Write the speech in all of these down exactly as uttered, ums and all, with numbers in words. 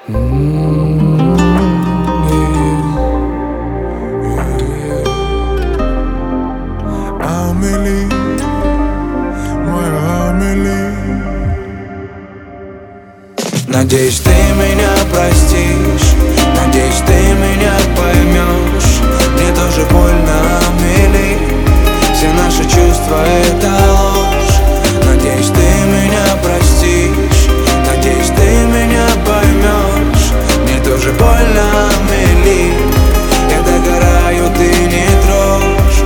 Амели, моя Амели. Надеюсь, ты меня простишь, надеюсь, ты меня поймешь. Мне тоже больно, Амели, все наши чувства — это ложь. Надеюсь, ты меня простишь, надеюсь, ты меня поймешь. Мне тоже больно, Амели, я догораю, ты не трожь.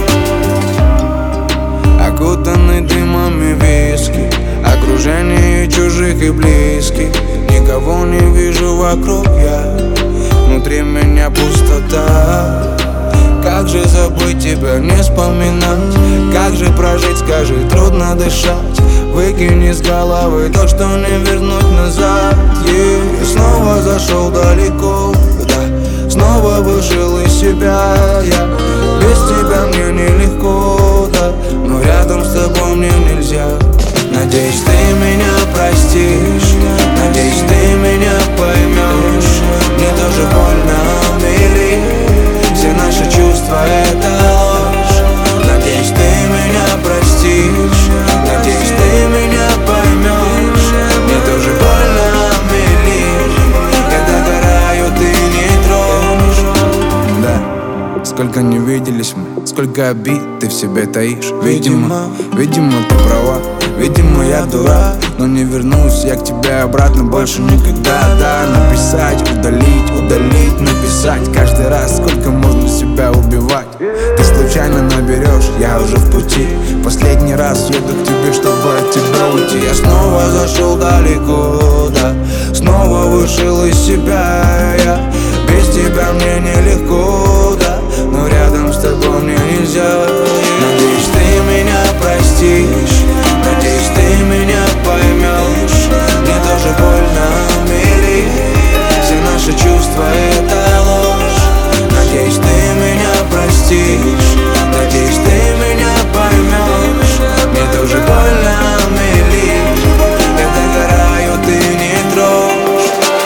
Окутанный дымами виски, окружение чужих и близких. Никого не вижу вокруг я, внутри меня пустота. Как же забыть тебя, не вспоминать? Как же прожить, скажи, трудно дышать. Выкини с головы то, что не вернуть назад. yeah. Я снова зашел далеко, да, снова вышел из себя я. Без тебя мне нелегко, да, но рядом с тобой мне нельзя. Надеюсь, ты меня простишь, надеюсь, ты меня поймешь. Мне тоже больно, Амели, все наши чувства — это ложь. Надеюсь, ты меня простишь, надеюсь, ты меня поймешь. Мне тоже больно, Амели, я догораю, ты не трожь. Да, сколько не виделись мы, сколько обид ты в себе таишь. Видимо, видимо, ты права, видимо, я дурак, но не вернусь я к тебе обратно больше никогда. Да, написать, удалить, удалить, написать. Каждый раз, сколько можно себя убивать. Ты случайно наберешь, я уже в пути. Последний раз еду к тебе, чтобы от тебя уйти. Я снова зашел далеко, да, снова вышел из себя я. Без тебя мне нелегко, да, но рядом с тобой мне нельзя. Надеюсь, ты меня простишь, надеюсь, ты меня поймешь. Мне тоже больно, Амели, все наши чувства — это ложь. Надеюсь, ты меня простишь, надеюсь, ты меня поймешь. Мне тоже больно, Амели, я догораю, ты не трожь.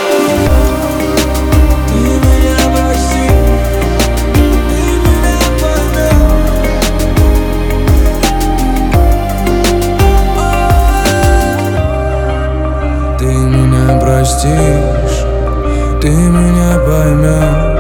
Ты меня прости, ты меня поймешь. Простишь, ты меня поймешь.